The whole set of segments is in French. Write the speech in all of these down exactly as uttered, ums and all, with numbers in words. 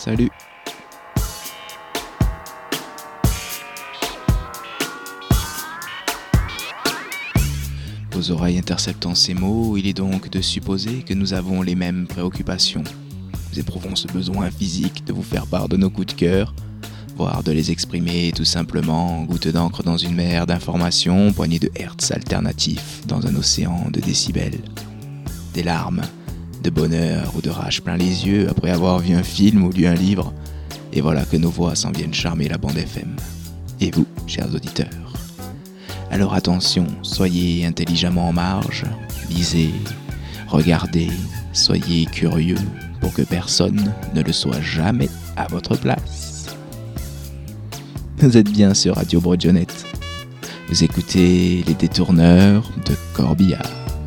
Salut. Vos oreilles interceptant ces mots, il est donc de supposer que nous avons les mêmes préoccupations. Nous éprouvons ce besoin physique de vous faire part de nos coups de cœur, voire de les exprimer tout simplement, goutte d'encre dans une mer d'informations, poignée de hertz alternatifs dans un océan de décibels. Des larmes, de bonheur ou de rage plein les yeux après avoir vu un film ou lu un livre, et voilà que nos voix s'en viennent charmer la bande F M. Et vous, chers auditeurs. Alors attention, soyez intelligemment en marge, lisez, regardez, soyez curieux pour que personne ne le soit jamais à votre place. Vous êtes bien sur Radio Brodionette. Vous écoutez Les Détourneurs de Corbillard.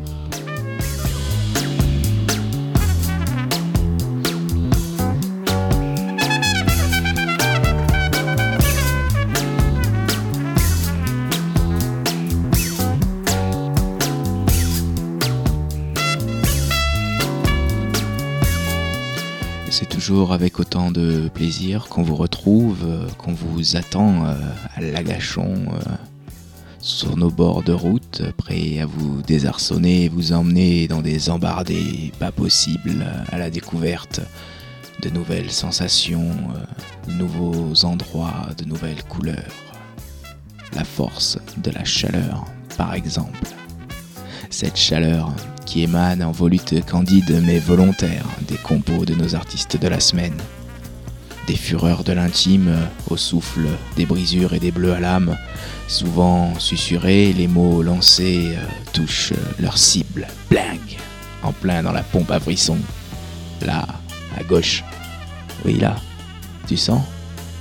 C'est toujours avec autant de plaisir qu'on vous retrouve, euh, qu'on vous attend euh, à l'agachon, euh, sur nos bords de route, prêts à vous désarçonner et vous emmener dans des embardées pas possibles euh, à la découverte de nouvelles sensations, euh, de nouveaux endroits, de nouvelles couleurs. La force de la chaleur, par exemple. Cette chaleur qui émane en volutes candides mais volontaires des compos de nos artistes de la semaine. Des fureurs de l'intime au souffle, des brisures et des bleus à l'âme, souvent susurrés, les mots lancés euh, touchent leur cible, bling, en plein dans la pompe à frissons. Là, à gauche. Oui, là. Tu sens ? Non ?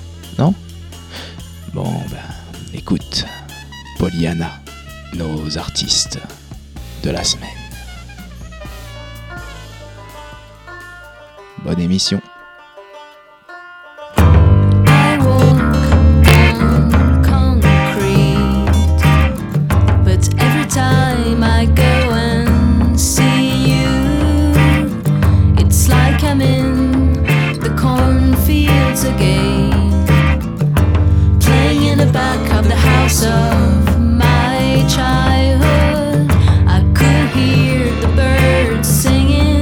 Bon, ben, écoute, Pollyanna, nos artistes de la semaine. Bonne émission. I walk on concrete, but every time I go and see you, it's like I'm in the cornfields again, playing in the back of the house of my childhood. I could hear the birds singing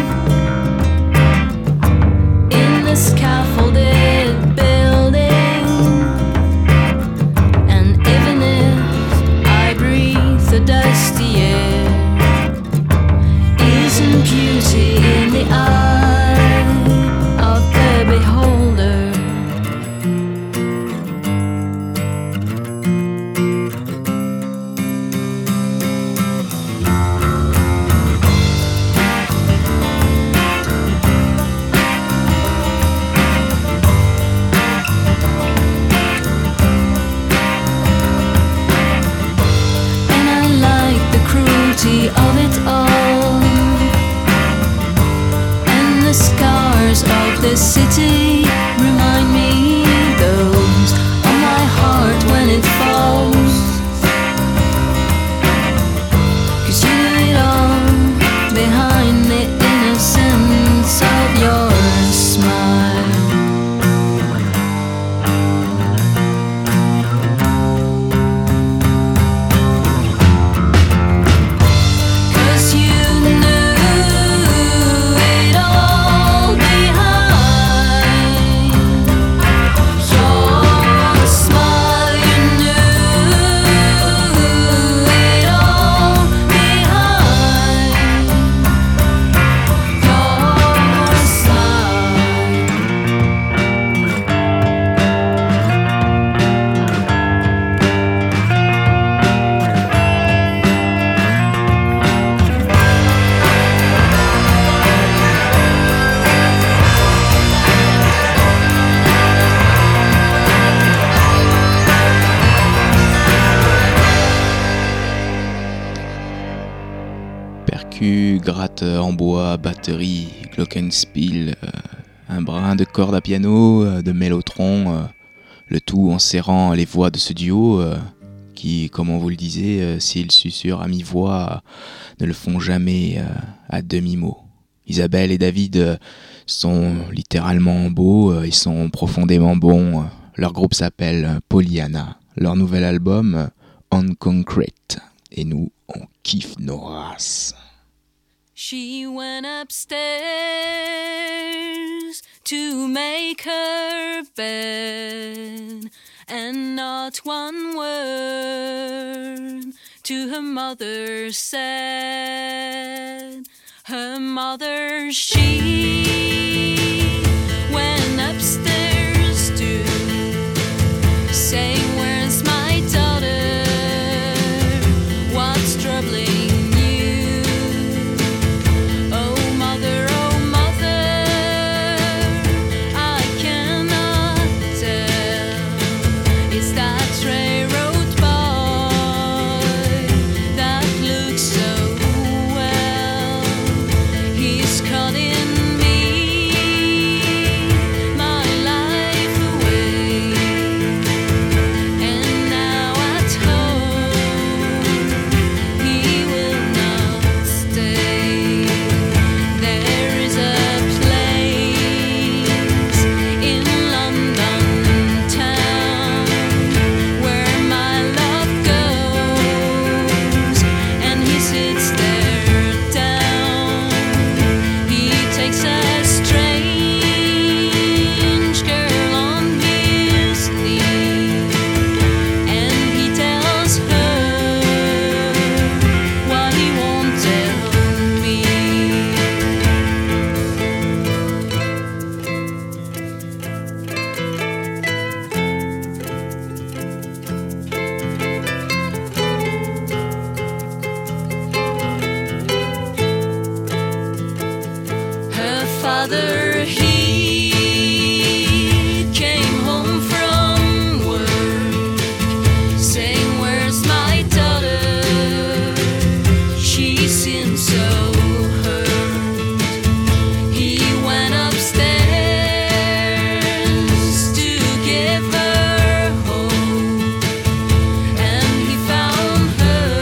scaffolded building, and even if I breathe the dusty air, isn't beauty in the eye of the beholder? Of it all, and the scars of the city remind me those on my heart when it falls. 'Cause you do it all behind the innocence of your smile. Gratte en bois, batterie, glockenspiel, euh, un brin de corde à piano, euh, de mélotron, euh, le tout en serrant les voix de ce duo euh, qui, comme on vous le disait, euh, s'ils susurrent à mi-voix, euh, ne le font jamais euh, à demi-mot. Isabelle et David sont littéralement beaux, ils sont profondément bons. Leur groupe s'appelle Pollyanna. Leur nouvel album, On Concrete. Et nous, on kiffe nos races. She went upstairs to make her bed, and not one word to her mother said. Her mother, she went upstairs to say, where's my daughter? What's troubling you? Oh mother, oh mother, I cannot tell. It's that railroad boy that looks so well. He's cutting me, my life away. And now at home, he will not stay. There is a place in London town where my love goes, and he sits there down. He takes a strange girl on his knee, and he tells her what he won't tell me. Her father, he came home from work, saying, where's my daughter? She seems so hurt. He went upstairs to give her hope, and he found her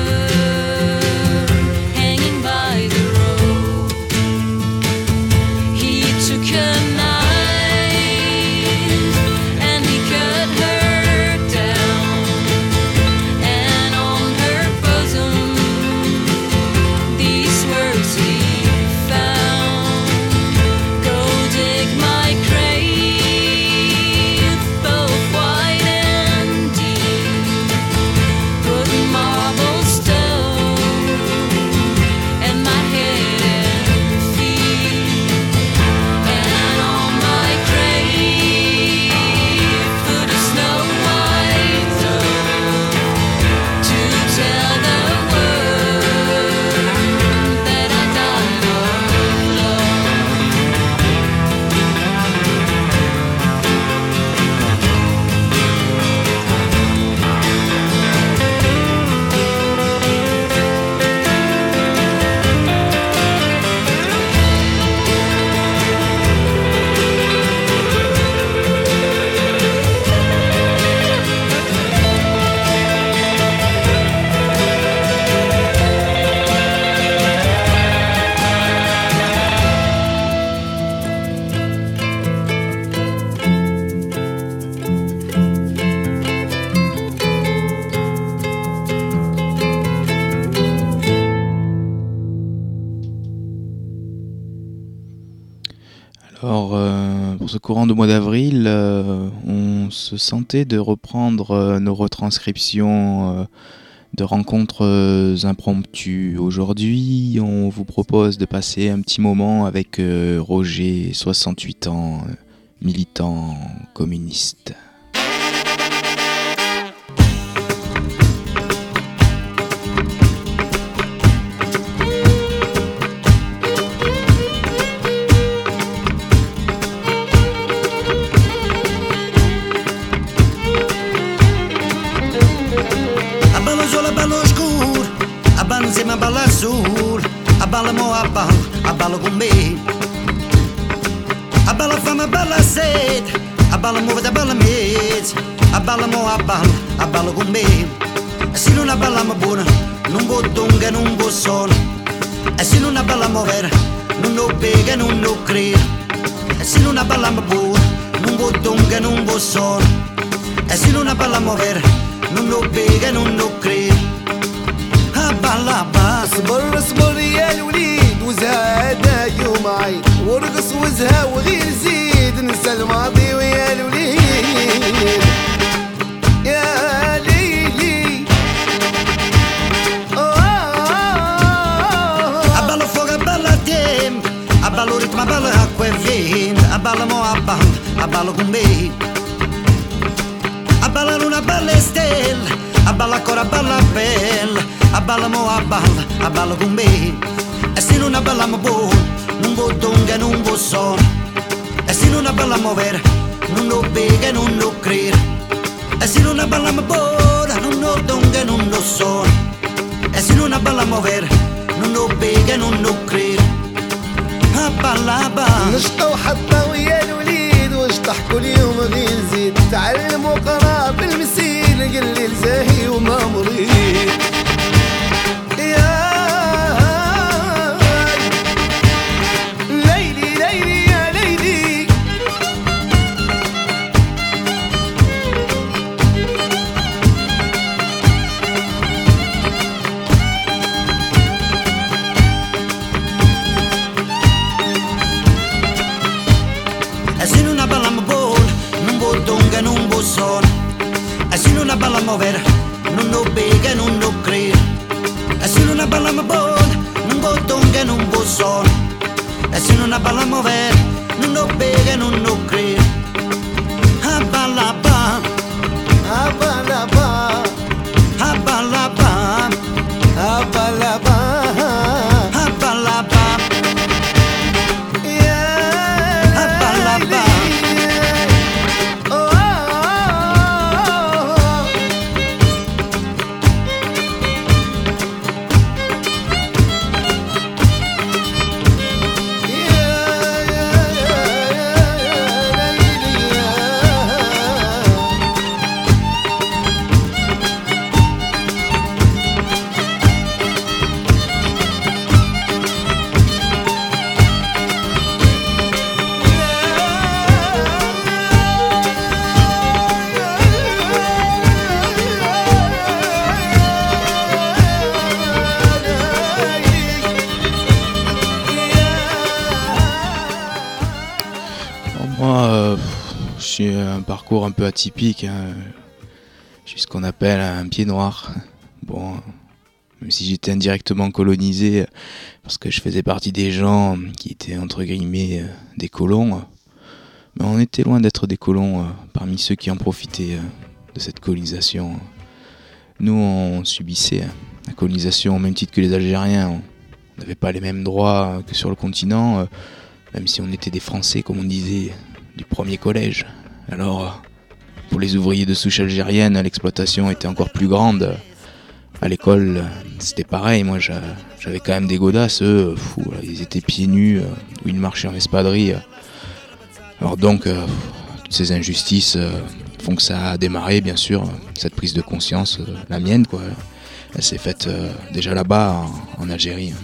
hanging by the rope. He took a knife and he cut her down, and on her bosom these words he found: go dig my grave, both wide and deep. Put marble stone and my head and feet. And on my grave, put a snow white dove to tell the world that I died of love. Alors, euh, pour ce courant de mois d'avril, euh, on se sentait de reprendre euh, nos retranscriptions euh, de rencontres euh, impromptues. Aujourd'hui, on vous propose de passer un petit moment avec euh, Roger, soixante-huit ans, euh, militant communiste. Abballo solo, abballo scuro, abballo insieme, abballo azzurro, abballo mo, abballo, abballo con me. Abballo fame, abballo sete, abballo muovete, abballo mezzo, abballo mo, abballo, abballo con me. Se non abballiamo buona, non può dunque, non può solo. E se non abballiamo vera, non lo pega, non lo crede. E se non parliamo buono, non può donga, non può solo. E se non parliamo vero, non lo pega, non lo crede. A balla balla. اصبر اصبر يا الوليد وزهادة يوم عيد وارقص وزها وغير زيد نسى الماضي ويا الوليد يا ليلي Abballo fuoco, abballo a tempo, abballo ritmo, abballo acqua e vento, abballo mo abballo, abballo con me. Abballa luna, abballa stella, abballa ancora, abballa bella, abballa mo abballo, abballo con me. E se non abballiamo buono, non può donga, non può sono. E se non abballiamo vero, non lo pega, non lo crede. E se non abballiamo buono, non lo donga, non lo sono. E se non abballiamo vero, non lo pega, non lo crede. Abballa balla. نشطة وحطة ويا الوليد واش ضحكوا اليوم غير زيد تعلم وقرا بالمسيل قل لي الزاهي وما مريد يا ليلي ليلي يا ليلي E se non abballiamo buono, non può donga, non può sono. E se non abballiamo vero, non lo pega, non lo crede. E se non abballiamo buono, non può donga, non può sono. E se non abballiamo vero, non lo pega, non lo crede. Abballa bam, أبلا با abballa bam, أبلا با abballa bam. يا أبلا با. ليلي أوه. Moi, euh, j'ai un parcours un peu atypique. Hein. J'ai ce qu'on appelle un pied noir. Bon, même si j'étais indirectement colonisé, parce que je faisais partie des gens qui étaient entre guillemets euh, des colons, mais on était loin d'être des colons euh, parmi ceux qui en profitaient euh, de cette colonisation. Nous, on subissait la colonisation au même titre que les Algériens. On n'avait pas les mêmes droits que sur le continent, euh, même si on était des Français, comme on disait, du premier collège. Alors, pour les ouvriers de souche algérienne, l'exploitation était encore plus grande. À l'école, c'était pareil. Moi, j'avais quand même des godasses. Eux, fou, ils étaient pieds nus, euh, ou ils marchaient en espadrille. Alors donc, euh, toutes ces injustices euh, font que ça a démarré, bien sûr, cette prise de conscience, euh, la mienne, quoi. Elle s'est faite euh, déjà là-bas, en, en Algérie.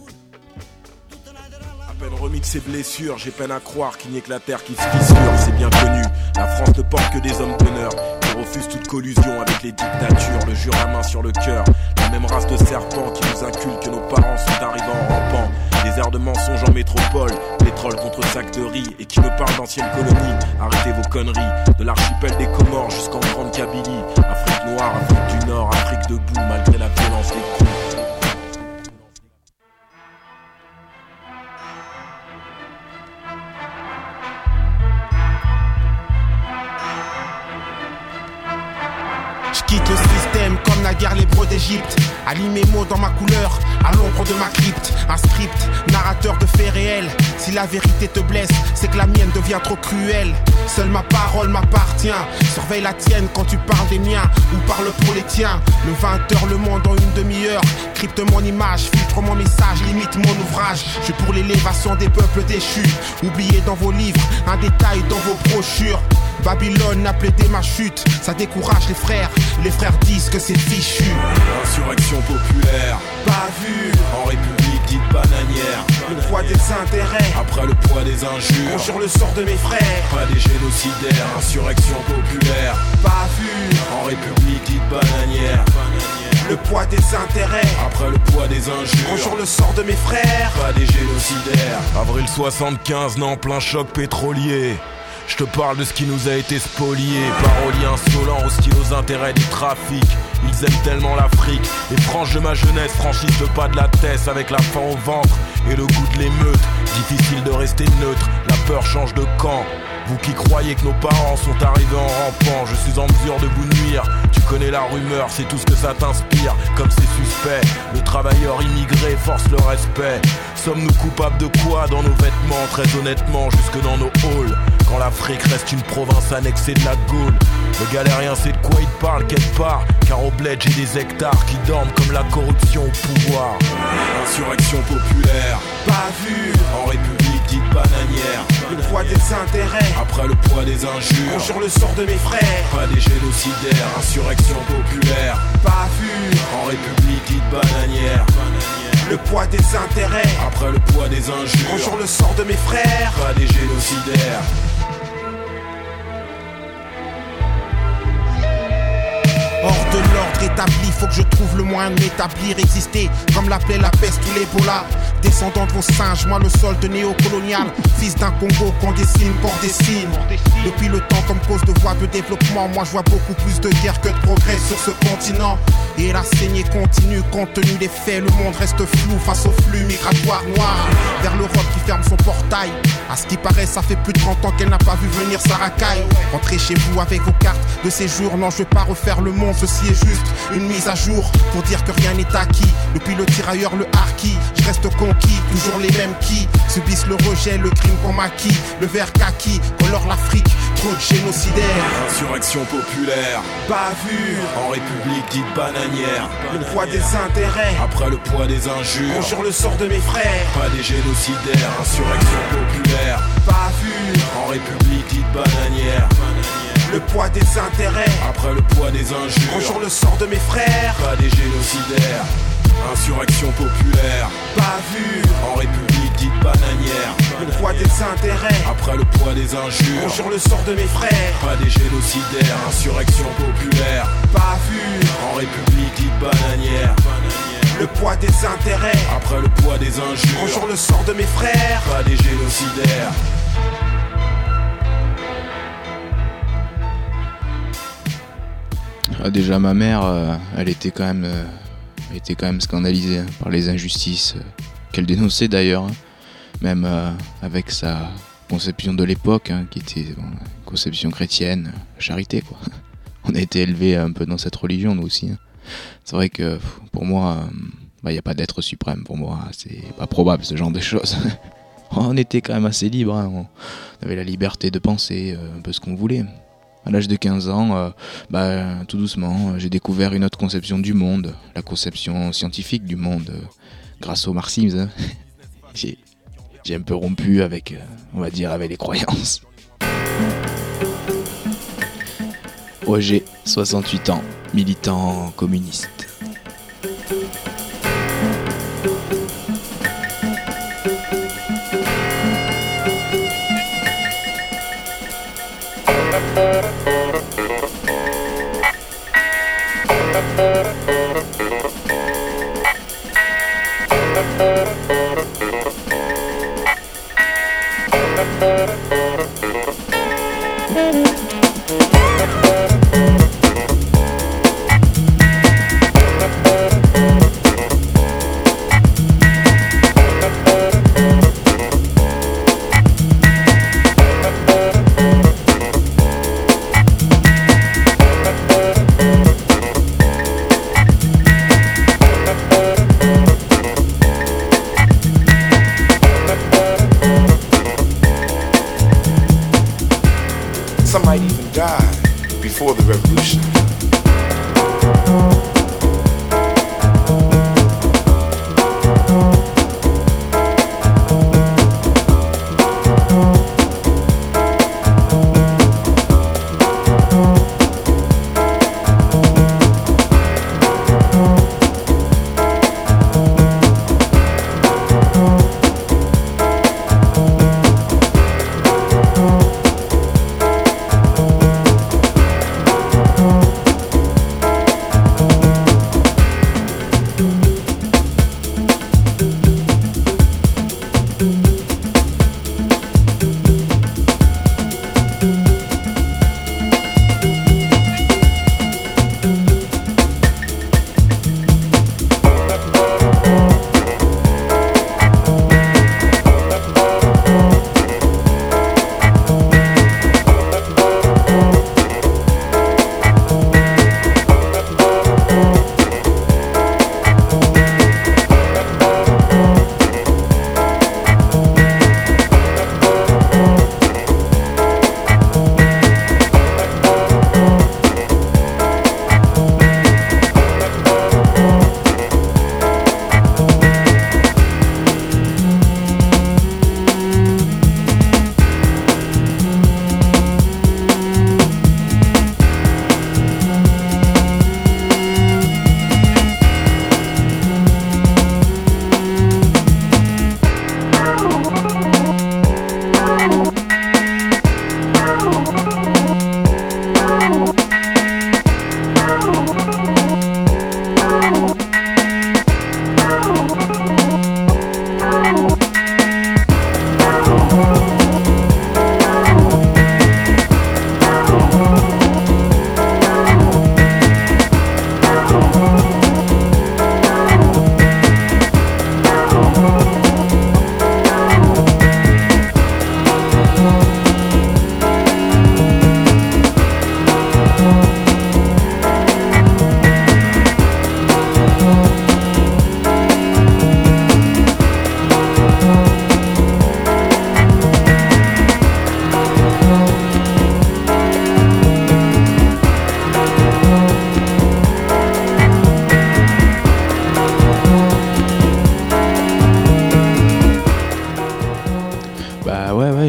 Remis de ses blessures, j'ai peine à croire qu'il n'y ait que la terre qui se fissure, c'est bien connu. La France ne porte que des hommes d'honneur qui refusent toute collusion avec les dictatures, le jure à main sur le cœur. La même race de serpents qui nous inculque que nos parents sont arrivés en rampant. Des airs de mensonges en métropole, pétrole contre sac de riz, et qui me parle d'anciennes colonies. Arrêtez vos conneries, de l'archipel des Comores jusqu'en Grande Kabylie. Afrique noire, Afrique du Nord, Afrique debout malgré la violence des coups. Quitte le système comme naguère l'hébreu d'Égypte. Aligne mes mots dans ma couleur, à l'ombre de ma crypte. Un script, narrateur de faits réels. Si la vérité te blesse, c'est que la mienne devient trop cruelle. Seule ma parole m'appartient. Surveille la tienne quand tu parles des miens ou parle pour les tiens. Le vingt heures, le monde en une demi-heure. Crypte mon image, filtre mon message, limite mon ouvrage. Je suis pour l'élévation des peuples déchus. Oubliez dans vos livres, un détail dans vos brochures. Babylone a plaidé ma chute, ça décourage les frères. Les frères disent que c'est fichu. Insurrection populaire, Pas vu en République dite bananière. Le poids des intérêts, après le poids des injures, bonjour le sort de mes frères. Pas des génocidaires, insurrection populaire. Pas vu, en république dite bananière. Le poids des intérêts, après le poids des injures, bonjour le sort de mes frères. Pas des génocidaires. Avril soixante-quinze, non, plein choc pétrolier. Je te parle de ce qui nous a été spolié. Paroliers insolents, hostiles aux intérêts du trafic. Ils aiment tellement l'Afrique. Les franges de ma jeunesse franchissent le pas de la tête avec la faim au ventre et le goût de l'émeute. Difficile de rester neutre, la peur change de camp. Vous qui croyez que nos parents sont arrivés en rampant, je suis en mesure de vous nuire. Tu connais la rumeur, c'est tout ce que ça t'inspire. Comme c'est suspect, le travailleur immigré force le respect. Sommes-nous coupables de quoi dans nos vêtements? Très honnêtement, jusque dans nos halls. Quand l'Afrique reste une province annexée de la Gaule. Le galérien sait de quoi il parle quelque part, car au bled j'ai des hectares qui dorment comme la corruption au pouvoir. Insurrection populaire, pas vu, en république dite bananière. Le poids des intérêts, après le poids des injures, bonjour le sort de mes frères. Pas des génocidaires, insurrection populaire, pas vu, en république dite bananière. Le poids des intérêts, après le poids des injures, bonjour le sort de mes frères. Pas des génocidaires. Hors de l'ordre établi, faut que je trouve le moyen de m'établir, exister comme l'appelait la peste ou l'Ebola. Descendant de vos singes, moi le solde néocolonial, fils d'un Congo qu'on dessine, qu'on dessine. Depuis le temps comme cause de voie de développement, moi je vois beaucoup plus de guerre que de progrès sur ce continent. Et la saignée continue, compte tenu des faits, le monde reste flou face au flux migratoire noir vers l'Europe qui ferme son portail. À ce qui paraît, ça fait plus de trente ans qu'elle n'a pas vu venir sa racaille. Rentrez chez vous avec vos cartes de séjour, non je vais pas refaire le monde, ceci est juste une mise à jour pour dire que rien n'est acquis. Depuis le tirailleur, le harki, je reste conquis, toujours les mêmes qui subissent le rejet, le crime qu'on maquille. Le vert kaki colore l'Afrique, trop de génocidaires. Insurrection populaire, pas vu, en république dite bananière. Le poids des intérêts, après le poids des injures, bonjour le sort de mes frères. Pas des génocidaires, insurrection populaire, pas vu, en république dite bananière. Le poids des intérêts, après le poids des injures, bonjour le sort de mes frères. Pas des génocidaires, insurrection populaire, pas vu, en république dite bananière. Le poids des intérêts, après le poids des injures, bonjour le sort de mes frères. Pas des génocidaires, insurrection populaire, pas vu, en république dite bananière. Le poids des intérêts, après le poids des injures, bonjour le sort de mes frères. Pas des génocidaires. Ah, déjà ma mère, euh, elle était quand même, euh, elle était quand même scandalisée hein, par les injustices euh, qu'elle dénonçait d'ailleurs, hein, même euh, avec sa conception de l'époque, hein, qui était bon, une conception chrétienne, charité quoi. On a été élevés un peu dans cette religion nous aussi. Hein. C'est vrai que pour moi, il euh, n'y bah, a pas d'être suprême. Pour moi, c'est pas probable ce genre de choses. On était quand même assez libre. Hein. On avait la liberté de penser euh, un peu ce qu'on voulait. À l'âge de quinze ans, euh, bah, tout doucement, j'ai découvert une autre conception du monde, la conception scientifique du monde, euh, grâce au marxisme. Hein. J'ai, j'ai un peu rompu avec, euh, on va dire, avec les croyances. Roger, soixante-huit ans, militant communiste.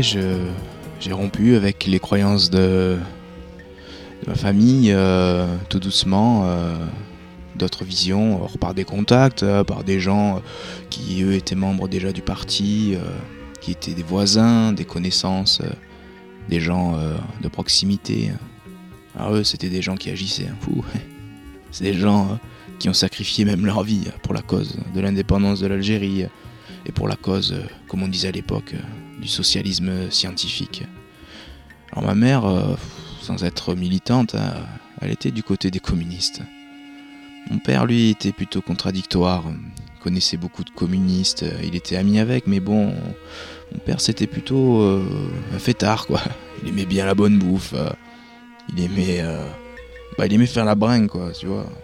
je, j'ai rompu avec les croyances de, de ma famille, euh, tout doucement. Euh, d'autres visions, alors par des contacts, euh, par des gens qui eux étaient membres déjà du parti, euh, qui étaient des voisins, des connaissances, euh, des gens euh, de proximité. Alors eux c'était des gens qui agissaient, hein. Fou. C'est des gens euh, qui ont sacrifié même leur vie pour la cause de l'indépendance de l'Algérie et pour la cause, euh, comme on disait à l'époque, euh, du socialisme scientifique. Alors ma mère, euh, sans être militante, hein, elle était du côté des communistes. Mon père, lui, était plutôt contradictoire. Il connaissait beaucoup de communistes, il était ami avec, mais bon, mon père, c'était plutôt euh, un fêtard, quoi. Il aimait bien la bonne bouffe, euh, il aimait, euh, bah, il aimait faire la bringue, quoi, tu vois.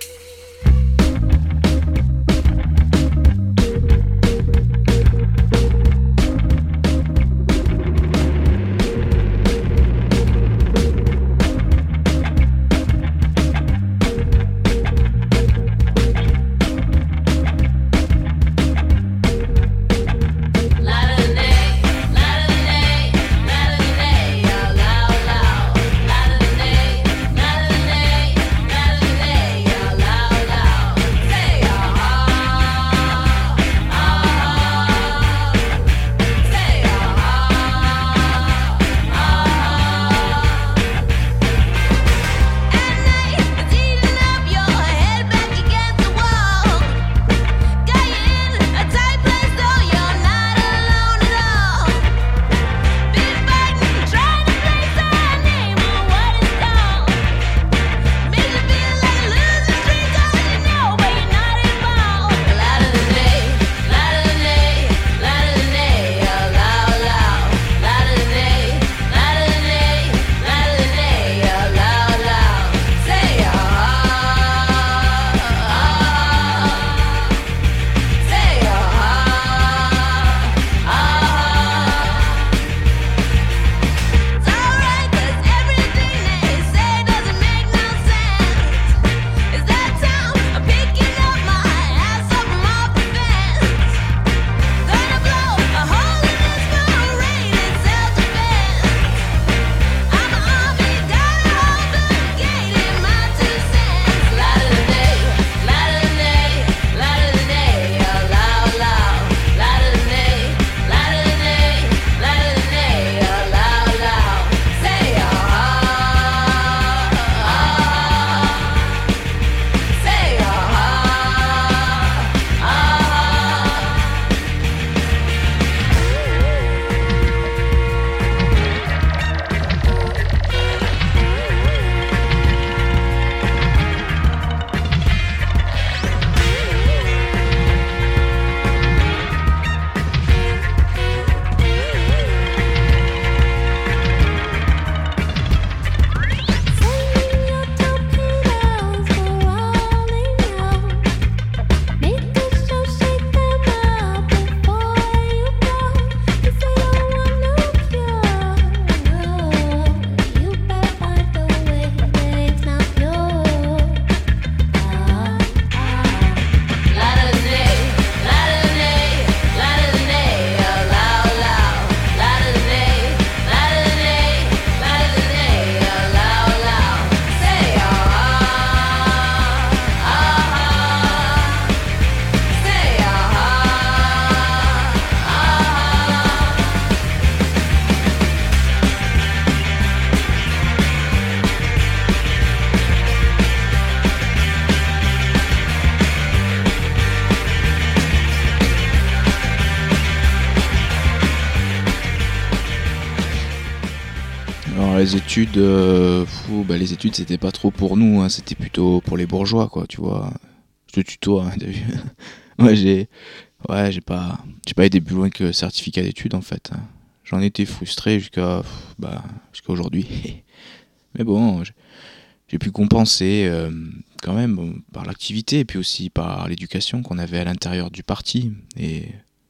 Les études, euh, fou, bah, les études c'était pas trop pour nous, hein, c'était plutôt pour les bourgeois, quoi, tu vois. Je te tutoie, hein, t'as vu. Ouais, j'ai, ouais, j'ai pas, j'ai pas été plus loin que certificat d'études en fait. J'en étais frustré jusqu'à, bah, jusqu'à aujourd'hui. Mais bon, j'ai, j'ai pu compenser euh, quand même bon, par l'activité et puis aussi par l'éducation qu'on avait à l'intérieur du parti et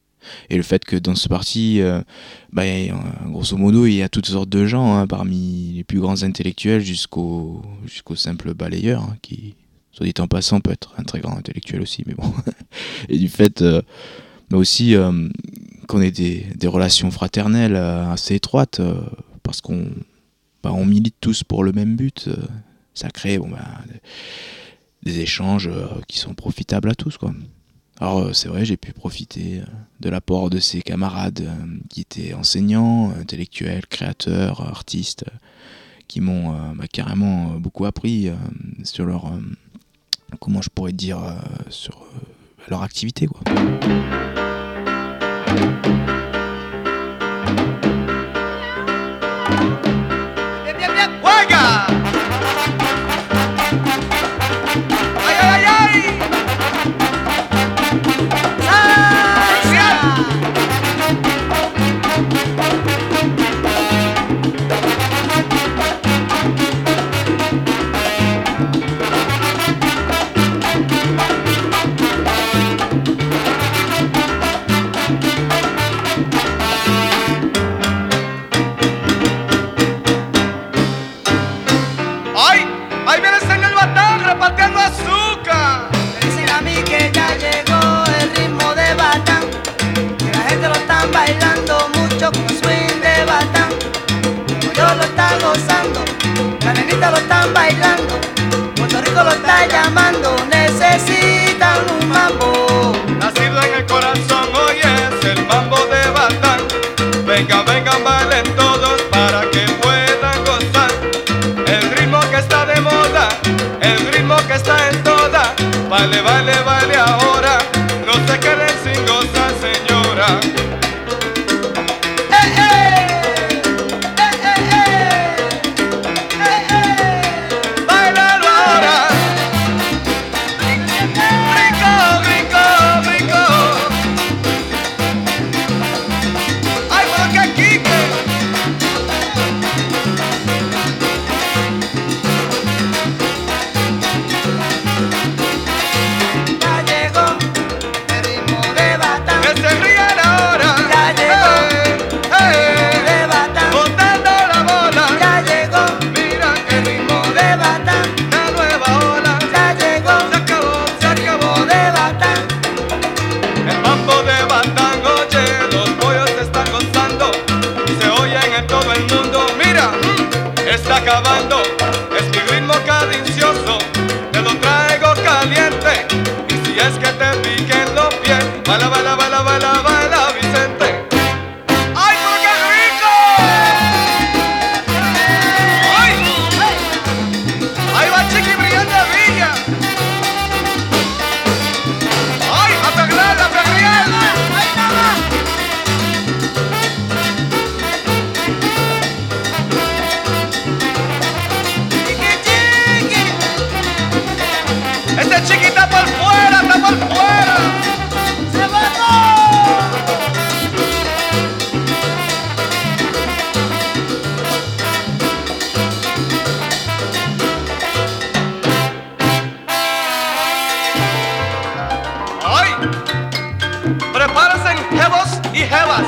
Et le fait que dans ce parti, euh, bah, grosso modo, il y a toutes sortes de gens, hein, parmi les plus grands intellectuels jusqu'au, jusqu'au simple balayeur, hein, qui, soit dit en passant, peut être un très grand intellectuel aussi, mais bon. Et du fait, euh, mais aussi, euh, qu'on ait des, des relations fraternelles euh, assez étroites, euh, parce qu'on bah, on milite tous pour le même but. Euh, ça crée bon, bah, des, des échanges euh, qui sont profitables à tous, quoi. Alors euh, c'est vrai, j'ai pu profiter euh, de l'apport de ces camarades euh, qui étaient enseignants, intellectuels, créateurs, artistes, euh, qui m'ont euh, bah, carrément euh, beaucoup appris euh, sur leur, euh, comment je pourrais dire, euh, sur euh, leur activité, quoi. Bien, bien, bien, juega. Ay, ay, ay, ay. Bailando mucho con swing de batán, como yo lo está gozando, la nenita lo están bailando, Puerto Rico lo está llamando, necesitan un mambo. Nacido en el corazón, hoy es el mambo de batán. Venga, vengan, bailen todos para que puedan gozar. El ritmo que está de moda, el ritmo que está en toda. Baile, baile, baile ahora, no se queden sin gozar, señora. Acabando, es mi ritmo cadencioso, te lo traigo caliente. Y si es que te piquen los pies, baila, baila, baila, baila, baila, Vicente. ¡Ay, pero qué rico! ¡Ay! ¡Ahí va Chiqui Brillante Villa! ¡Ay, a perrear, a perrear! ¡Ay, nada! Este chiqui está por fuera, está por fuera. ¡Se bajó! ¡Ay! Prepárense, jevos y jevas.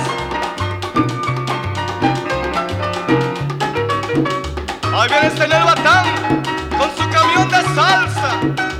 Ahí viene este Nel Batán con su camión de salsa.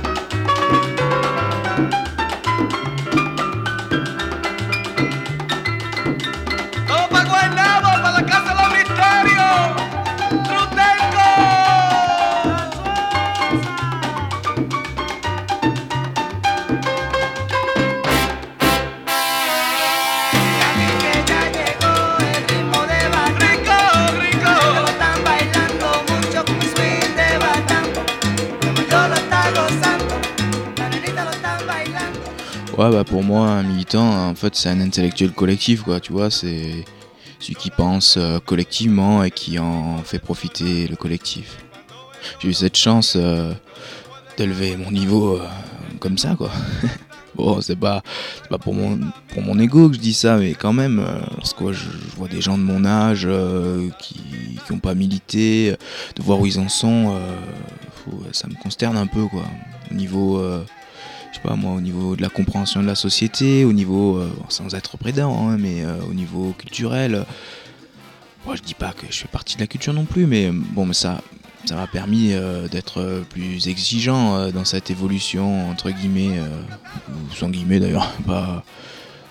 Ouais, bah pour moi, un militant, en fait, c'est un intellectuel collectif, quoi, tu vois, c'est celui qui pense euh, collectivement et qui en fait profiter le collectif. J'ai eu cette chance euh, d'élever mon niveau euh, comme ça, quoi. Bon, c'est pas, c'est pas pour mon, pour mon ego que je dis ça, mais quand même, euh, lorsque je, je vois des gens de mon âge euh, qui qui n'ont pas milité, de voir où ils en sont, euh, faut, ça me consterne un peu, quoi. Au niveau... Euh, je sais pas moi, au niveau de la compréhension de la société, au niveau, euh, sans être prédent, hein, mais euh, au niveau culturel. Euh, moi, je dis pas que je fais partie de la culture non plus, mais bon, mais ça, ça m'a permis euh, d'être plus exigeant euh, dans cette évolution entre guillemets, euh, ou sans guillemets d'ailleurs, pas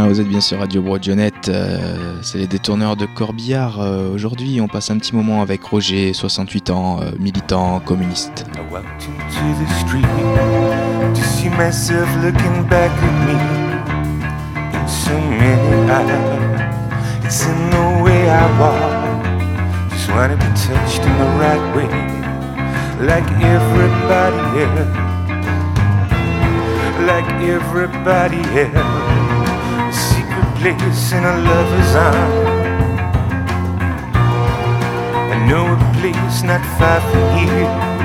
Ah, vous êtes bien sur Radio Broadionette, euh, c'est les détourneurs de Corbillard. Euh, aujourd'hui, on passe un petit moment avec Roger, soixante-huit ans, euh, militant communiste. I walked into the street to see myself looking back at me in so many eyes. It's in the way I walk, just wanna be touched in the right way, like everybody else, like everybody else. A secret place in a lover's arms. I know a place not far from here.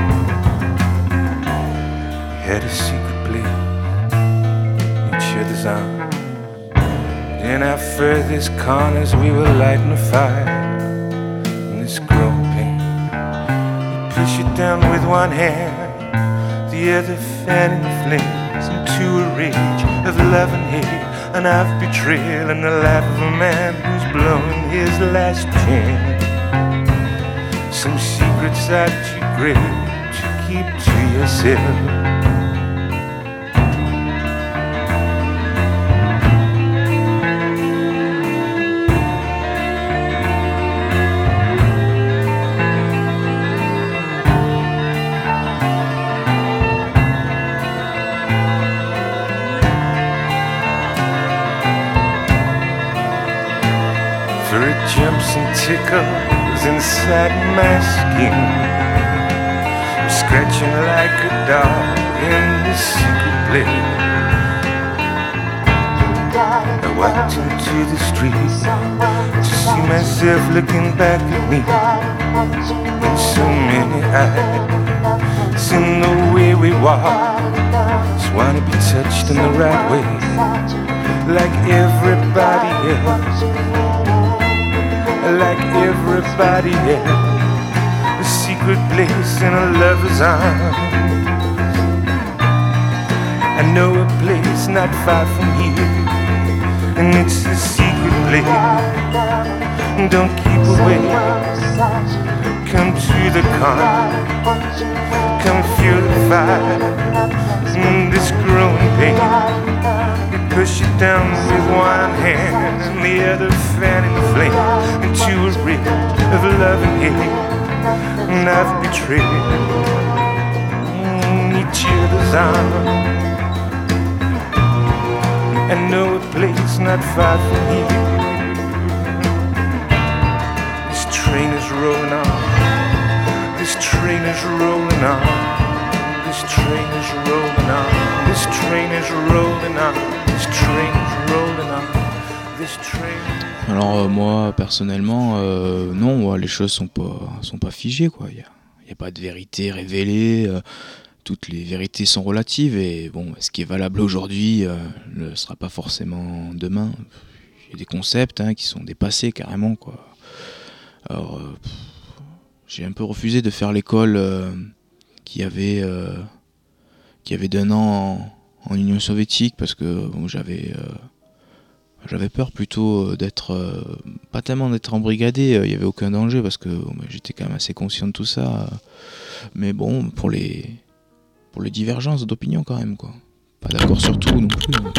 We had a secret place in each other's arms. In our furthest corners we were lighting a fire. In this growing pain, you push it down with one hand, the other fanning the flames into a rage of love and hate, and of betrayal in the life of a man who's blowing his last chance. Some secrets are too great to keep to yourself. For it jumps and tickles inside my skin. I'm scratching like a dog in this secret place. I walked into the street to see myself looking back at me in so many eyes. It's in the way we walk, just wanna be touched in the right way, like everybody else, like everybody else. A secret place in a lover's arms. I know a place not far from here, and it's a secret place. Don't keep away. Come to the corner, come feel the fire. Mm, this growing pain, you push it down with one hand and the other fanning the flame into a ring of love and hate. And I've betrayed mm, each other's arms. I know a place not far from here. This train is rolling on. This train is rolling on. This train is rolling on. This train is rolling on. This train is rolling on. This train. Alors euh, moi personnellement, euh, non, ouais, les choses sont pas sont pas figées quoi. Il y a, y a pas de vérité révélée. Euh, toutes les vérités sont relatives et bon, ce qui est valable aujourd'hui euh, ne sera pas forcément demain. Il y a des concepts hein, qui sont dépassés carrément quoi. Alors euh, pff, j'ai un peu refusé de faire l'école euh, qui avait euh, qui avait d'un an en, en Union soviétique parce que bon, j'avais euh, j'avais peur plutôt d'être euh, pas tellement d'être embrigadé, il y avait aucun danger parce que bon, j'étais quand même assez conscient de tout ça. Euh, mais bon, pour les pour les divergences d'opinion quand même quoi. Pas d'accord sur tout non plus. Hein.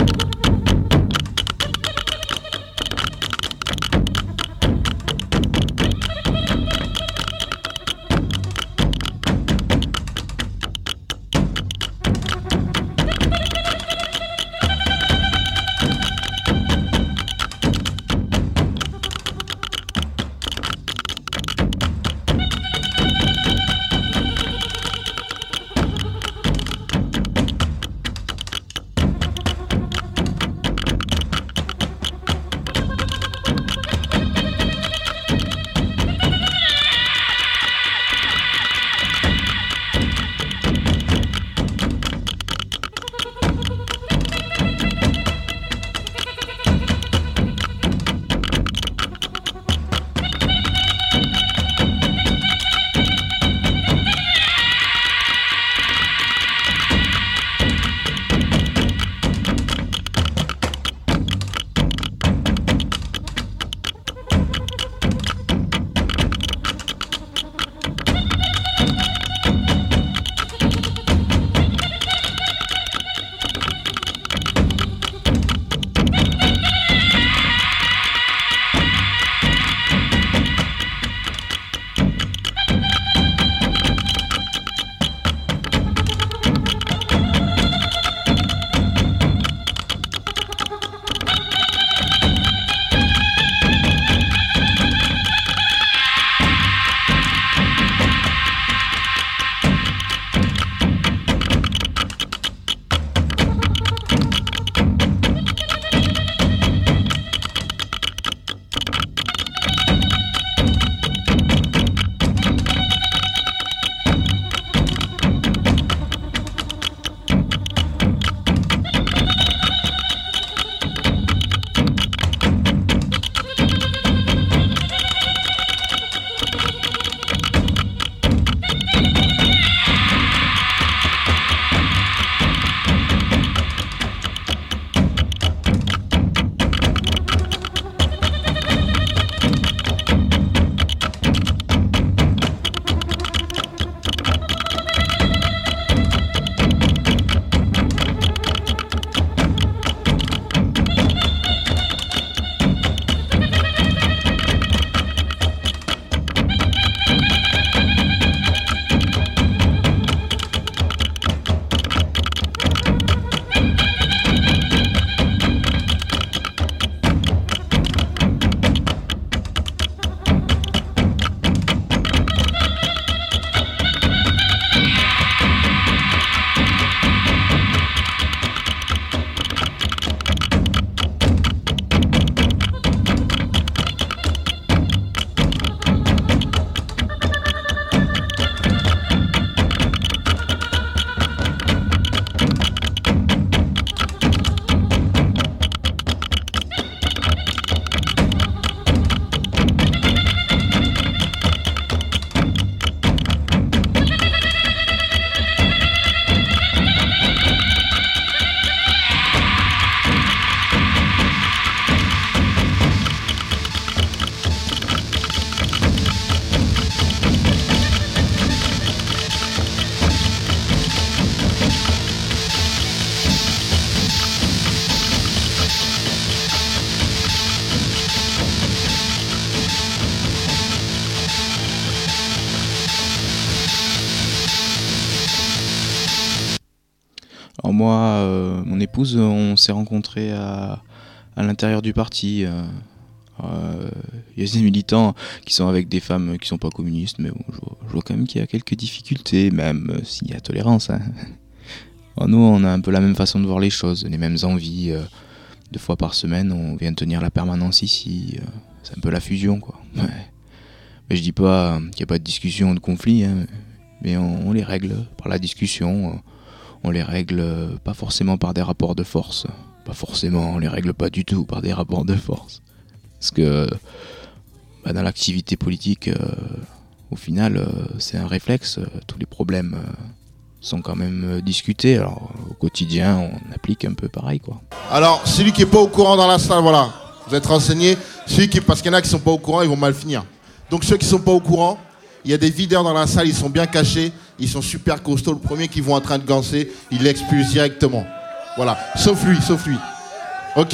Alors moi, euh, mon épouse, on s'est rencontrés à, à l'intérieur du parti. Il euh, euh, y a des militants qui sont avec des femmes qui sont pas communistes, mais bon, je, vois, je vois quand même qu'il y a quelques difficultés, même euh, s'il y a tolérance. Hein. Alors nous, on a un peu la même façon de voir les choses, les mêmes envies. Euh, deux fois par semaine, on vient tenir la permanence ici. Euh, c'est un peu la fusion, quoi. Ouais. Mais je dis pas qu'il n'y a pas de discussion ou de conflit, hein, mais on, on les règle par la discussion. On les règle pas forcément par des rapports de force. Pas forcément, on les règle pas du tout par des rapports de force. Parce que bah, dans l'activité politique, euh, au final, euh, c'est un réflexe. Tous les problèmes euh, sont quand même euh, discutés. Alors au quotidien, on applique un peu pareil, quoi. Alors, celui qui est pas au courant dans la salle, voilà, vous êtes renseigné. Celui qui, parce qu'il y en a qui sont pas au courant, ils vont mal finir. Donc ceux qui sont pas au courant, il y a des videurs dans la salle, ils sont bien cachés, ils sont super costauds. Le premier qui voit en train de gancer, il l'expulse directement. Voilà, sauf lui, sauf lui. Ok ?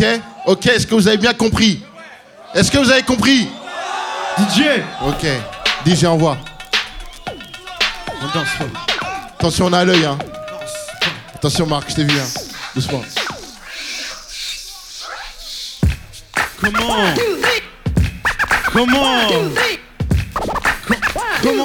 Ok, est-ce que vous avez bien compris ? Est-ce que vous avez compris ? D J ! Ok, D J envoie. On danse pas. Attention, on a l'œil, hein. Attention Marc, je t'ai vu, hein. Doucement. Comment ? Comment ? Comment ?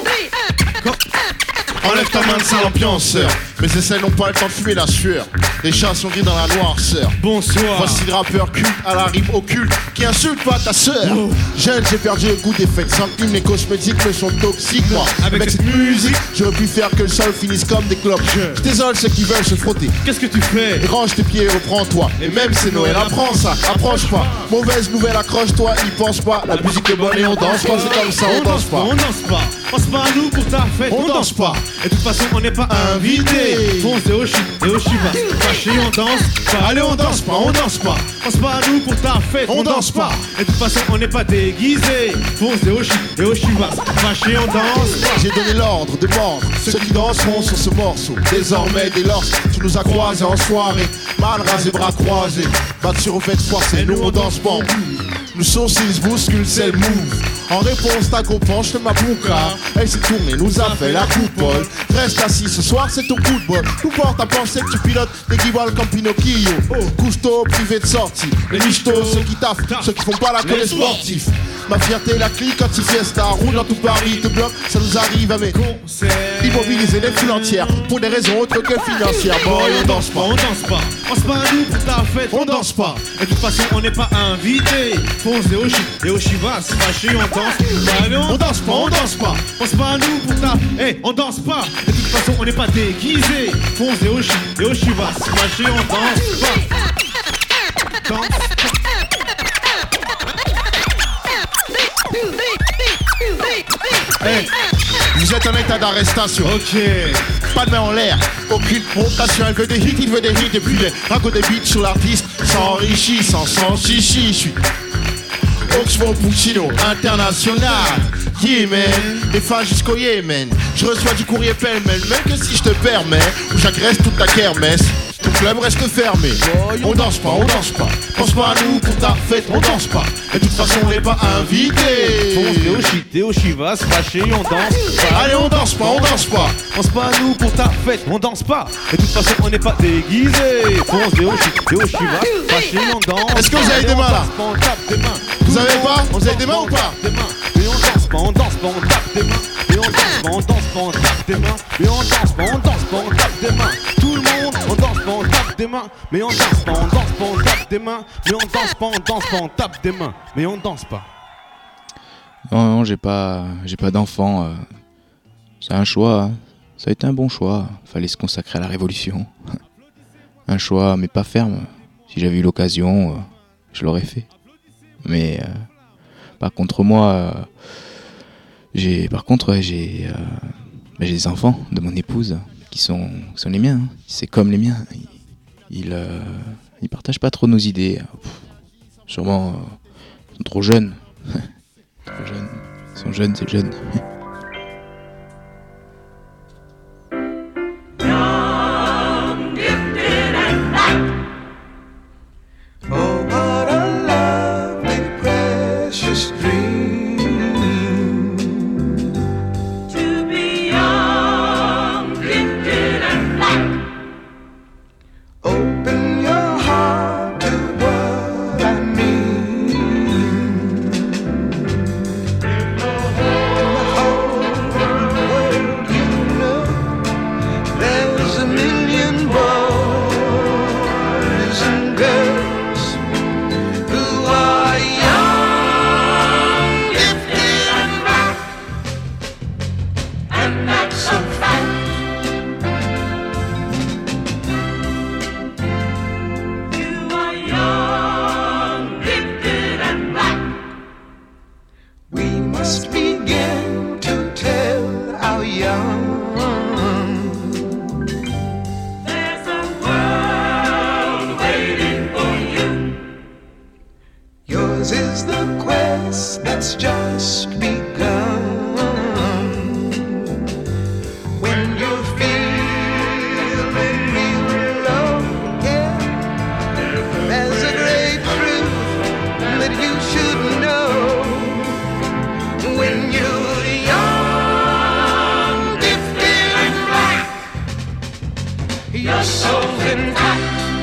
Enlève ta main de sale ambianceur. Mais ces selles n'ont pas le temps de fumer la sueur. Les chats sont gris dans la noirceur. Bonsoir. Voici le rappeur culte à la rime occulte qui insulte pas ta sœur. Oh. Jeune, j'ai perdu le goût des fêtes. Centimes, les cosmétiques me sont toxiques. Moi, avec, avec cette musique, j'aurais pu faire que le sol finisse comme des clopes. Je, je désole ceux qui veulent se frotter. Qu'est-ce que tu fais ? Range tes pieds, reprends-toi. Et même c'est Noël, apprends ça, approche pas. Mauvaise nouvelle, accroche-toi, n'y pense pas. La musique est bonne et on danse pas, c'est comme ça, on, on danse pas. On danse pas, pense pas à nous pour ta fête. On, on danse pas. Et de toute façon, on n'est pas invité. Fonce et Oshi, et Oshi va. Fâché, on danse pas. Allez, on danse pas, on danse pas. Pense pas à nous pour ta fête. On, on danse pas. Et de toute façon, on n'est pas déguisé. Fonce et Oshi, et Oshi va. Fâché, on danse pas. J'ai donné l'ordre de mordre ceux qui danseront sur ce morceau. Désormais, dès lors, tu nous as croisés en soirée. Mal rasés, bras croisés. Battus au fait forcé, nous on danse pas. Nous sourcils se bousculent, c'est le move. En réponse, ta go penche de ma bouca. Elle s'est tournée, nous a fait la coupole. Reste assis, ce soir c'est ton coup de bol. Tout porte à penser que tu pilotes des guiboles comme Pinocchio. Couche-toi privé de sortie. Les michtos, ceux qui taffent, ceux qui font pas la colle sportif. Ma fierté, la clique, quand il fiesta, roule dans tout Paris, te bloque, ça nous arrive à mes concerts. Immobiliser les foules entières, pour des raisons autres que financières. Boy, on danse pas, on danse pas, pense pas à nous pour ta fête, on danse pas. Et de toute façon, on n'est pas invité. Fonce et Oshi, et Oshi va se fâcher, on danse. Allez, on, on danse pas, on danse pas. Pense pas à nous pour ta. Eh, hey, on danse pas. Et de toute façon, on n'est pas déguisé. Fonce et Oshi, et Oshi va se fâcher, on danse pas. Danse pas. Hey, vous êtes en état d'arrestation. Ok. Pas de main en l'air, aucune provocation. Elle veut des hits, il veut des hits. Et puis les raconte des beats sur l'artiste s'enrichit sans sans chichi. Je suis Oxford Puccino international. Yeah man, des fans jusqu'au Yémen. Je reçois du courrier pêle-mêle. Même que si je te permets, où j'agresse toute ta kermesse. Ton club reste fermé. On danse pas, on danse pas. Pense pas à nous pour ta fête, on danse pas. Et de toute façon, on n'est pas invité. Fonce et Oshi, et Oshi va se fâcher, on danse pas. Allez, on danse pas, on danse pas. Pense pas à nous pour ta fête, on danse pas. Et de toute façon, on n'est pas déguisé. Fonce et Oshi, et Oshi va se fâcher, on danse. Est-ce que vous avez des mains là? On tape des mains. Vous avez pas? Vous avez des mains ou pas? Des mains. Et on danse pas, on danse pas, on tape des mains. Et on danse pas, on danse pas, on tape des mains. Et on danse pas, on danse pas, on tape des mains. Tout le monde, on danse pas, on tape des mains. Mais on danse pas, on danse pas, on tape des mains. Mais on danse pas, on danse pas, on tape des mains. Mais on danse pas. Non, non, j'ai pas, j'ai pas d'enfant. Euh, c'est un choix. Hein. Ça a été un bon choix. Fallait se consacrer à la révolution. Un choix, mais pas ferme. Si j'avais eu l'occasion, euh, je l'aurais fait. Mais euh, par contre, moi, euh, j'ai, par contre, ouais, j'ai, euh, bah, j'ai des enfants de mon épouse qui sont, qui sont les miens. Hein. C'est comme les miens. Ils, ils, euh, ils partagent pas trop nos idées. Pff, sûrement, euh, ils sont trop jeunes. Trop jeunes. Ils sont jeunes, c'est jeunes. Yours is the quest that's just begun. When you're feeling real low, yeah, there's a great truth that you should know. When you're young, gifted and black, your soul's intact.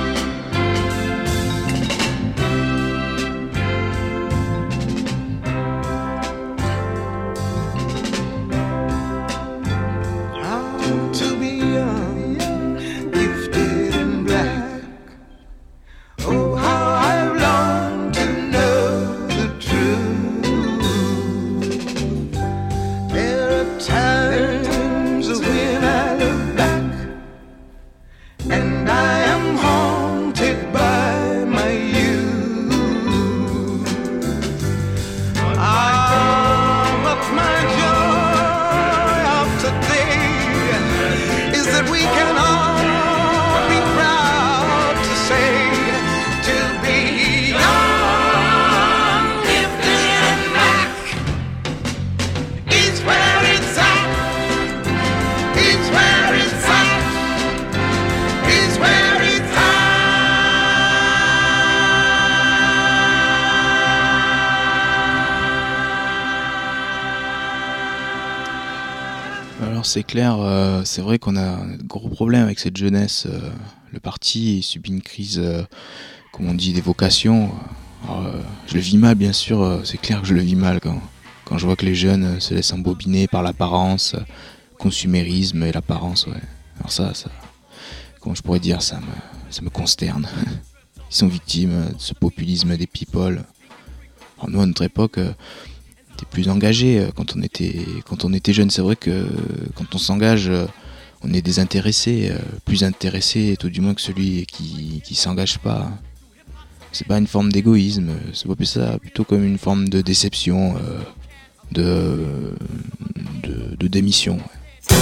C'est clair, euh, c'est vrai qu'on a un gros problème avec cette jeunesse. Euh, le parti subit une crise, euh, comme on dit, des vocations. Alors, euh, je le vis mal, bien sûr, euh, c'est clair que je le vis mal quand, quand je vois que les jeunes euh, se laissent embobiner par l'apparence, euh, consumérisme et l'apparence, ouais. Alors ça, ça, comment je pourrais dire, ça me, ça me consterne. Ils sont victimes de ce populisme des people. Alors nous, à notre époque, euh, t'es plus engagé quand on était quand on était jeune. C'est vrai que quand on s'engage, on est désintéressé, plus intéressé tout du moins que celui qui qui s'engage pas. C'est pas une forme d'égoïsme, c'est pas plus ça, plutôt comme une forme de déception, de de, de démission. Ouais.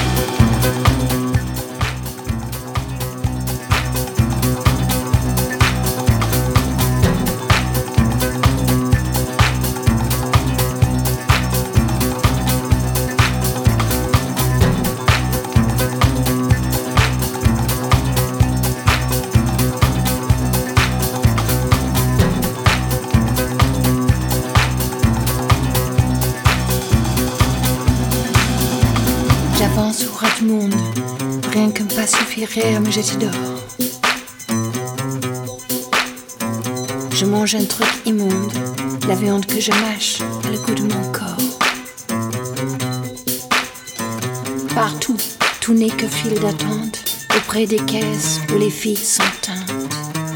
J'avance au ras du monde, rien qu'un pas suffirait à me jeter dehors. Je mange un truc immonde, la viande que je mâche a le goût de mon corps. Partout, tout n'est que file d'attente, auprès des caisses où les filles sont teintes.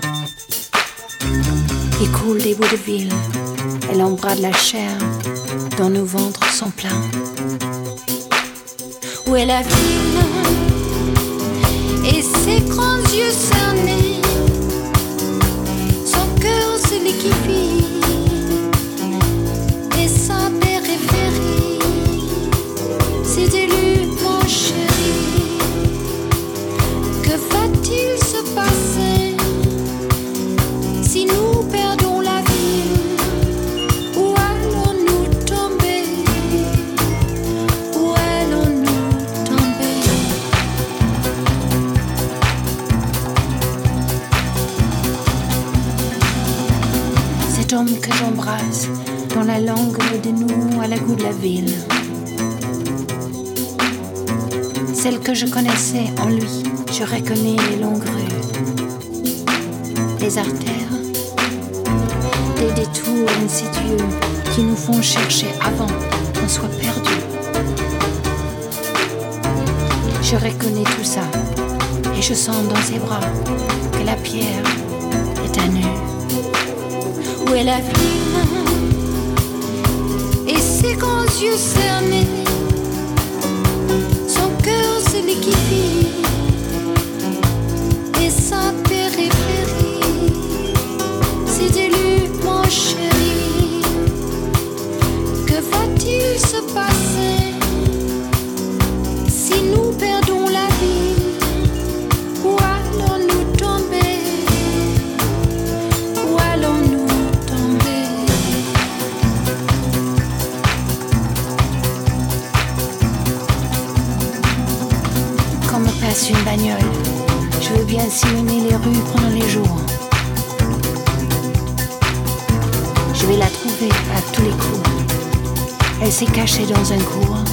Il coule des bouts de ville, et l'embras de la chair dont nos ventres sont pleins. Où est la ville et ses grands yeux cernés, son cœur se liquéfie et sa périphérie s'est élue, mon chéri. Que va-t-il se passer si nous perdons la ville? Où allons-nous tomber? Où allons-nous? Cet homme que j'embrasse, dont la langue de nous a le goût de la ville. Celle que je connaissais en lui, je reconnais les longues rues, les artères, des détours insidieux qui nous font chercher avant qu'on soit perdu. Je reconnais tout ça et je sens dans ses bras que la pierre est à nu. Où est la ville et ses grands yeux cernés, son cœur se liquéfie et sa périphérie s'est élue, mon chéri. Que va-t-il se passer si nous perdons la ville? Où allons-nous tomber? Où allons-nous tomber? retrouver à tous les coups. Elle s'est cachée dans un courant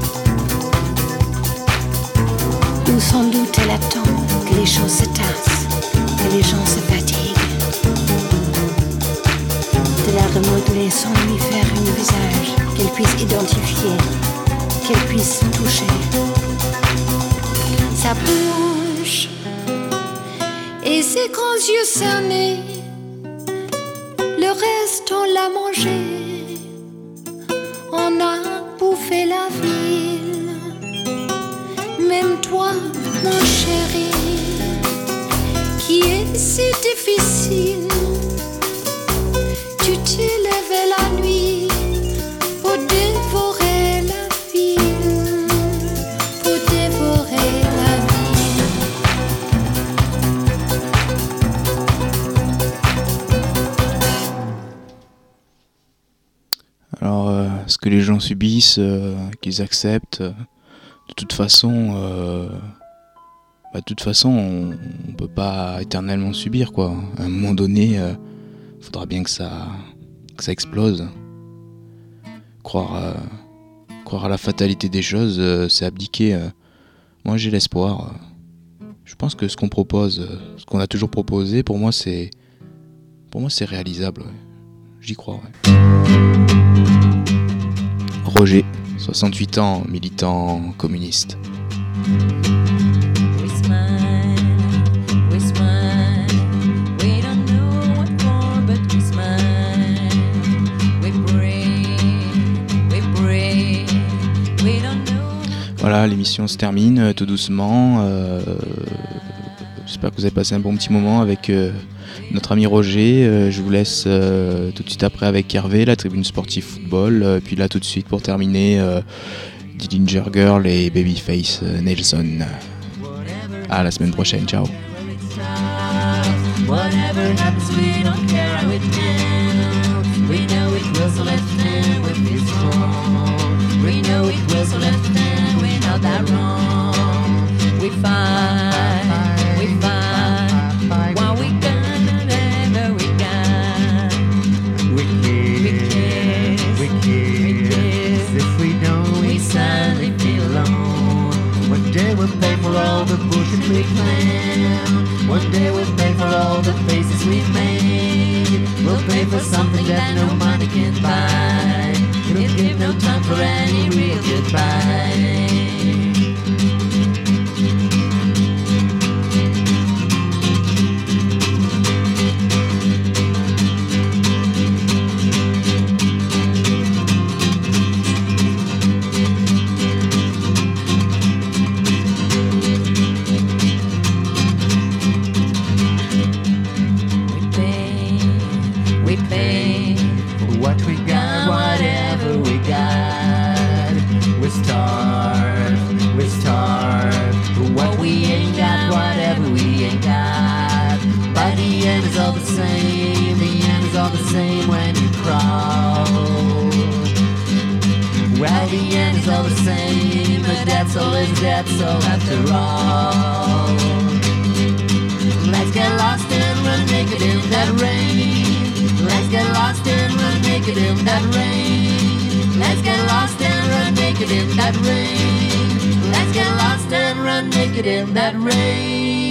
où sans doute elle attend que les choses se tassent, que les gens se fatiguent, de la remodeler sans lui faire un visage qu'elle puisse identifier, qu'elle puisse toucher. Sa bouche et ses grands yeux cernés, le reste on l'a mangé, on a bouffé la ville. Même toi, mon chéri, qui est si difficile, tu t'es levé la nuit pour dévorer la ville, pour dévorer la ville. Alors, euh, ce que les gens subissent, euh, qu'ils acceptent, euh, de toute façon, euh, bah, de toute façon, on, on peut pas éternellement subir, quoi. À un moment donné, euh, faudra bien que ça, que ça explose. Croire, euh, croire à la fatalité des choses, euh, c'est abdiquer. Euh. Moi, j'ai l'espoir. Je pense que ce qu'on propose, euh, ce qu'on a toujours proposé, pour moi, c'est, pour moi, c'est réalisable. Ouais. J'y crois. Ouais. Roger, soixante-huit ans, militant communiste. We smile, we smile, we don't know what for, but we smile. We pray, we pray, we don't know. Voilà, l'émission se termine euh, tout doucement. Euh, j'espère que vous avez passé un bon petit moment avec euh, notre ami Roger. Euh, je vous laisse euh, tout de suite après avec Hervé, la tribune sportive football. Euh, puis là, tout de suite pour terminer, euh, Dillinger Girl et Babyface euh, Nelson. À la semaine prochaine, ciao. Whatever happens, we don't care how it ends. We know it will, so let's stand with this wrong. We know it will, so let's stand, we're not that wrong. We fight, we fight, while we can, whenever we can. We kiss, we kiss, we kiss. If we don't, we sadly feel alone. One day we'll pay for all the bullshit we planned. One day we'll pay for all the faces we've made. We'll pay for something that no money can buy. It'll give no time for any real goodbye. That's all is that's all after all. Let's get lost and run naked in that rain. Let's get lost and run naked in that rain. Let's get lost and run naked in that rain. Let's get lost and run naked in that rain.